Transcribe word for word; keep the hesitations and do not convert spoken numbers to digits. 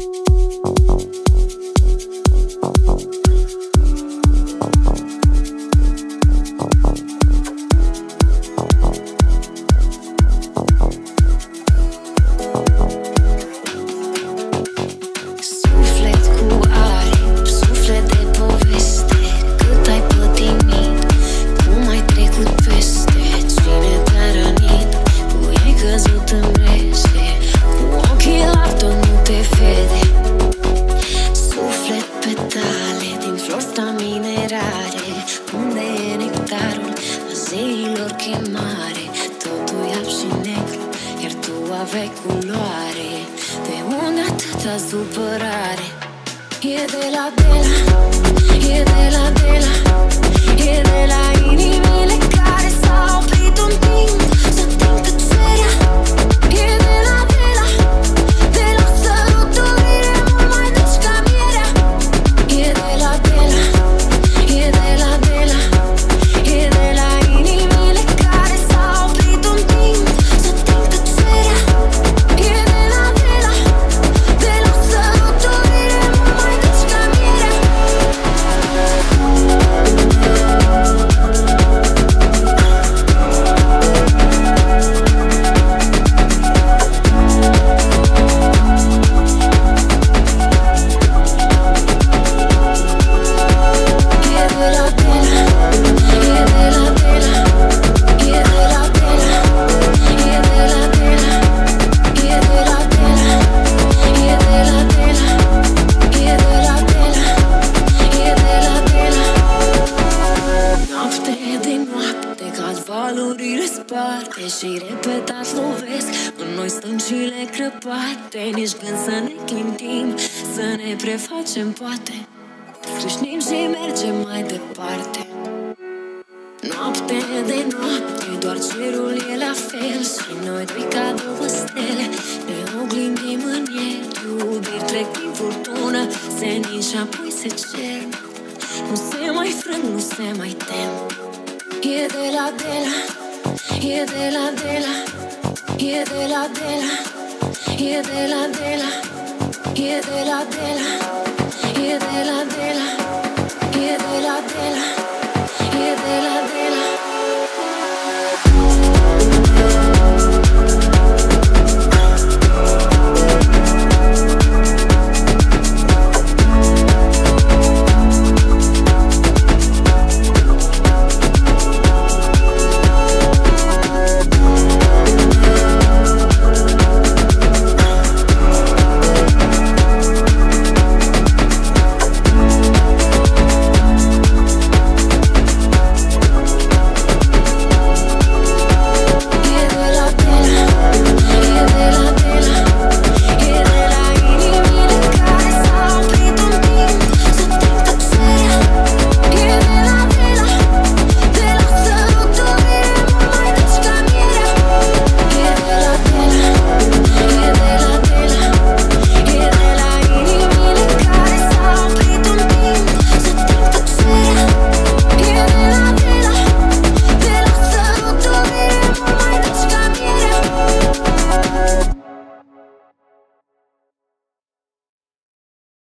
Facem poate, scrâșnim și mergem mai departe. Noapte de noapte, doar cerul e la fel și noi doi ca două stele ne oglindim în el. Iubiri trec din furtună, senin și apoi se cer. Nu se mai frâng, nu se mai tem. E de la de la, e de la de la, e de la de la, e de la de la, e de la de la. E de la de la, e de la de la.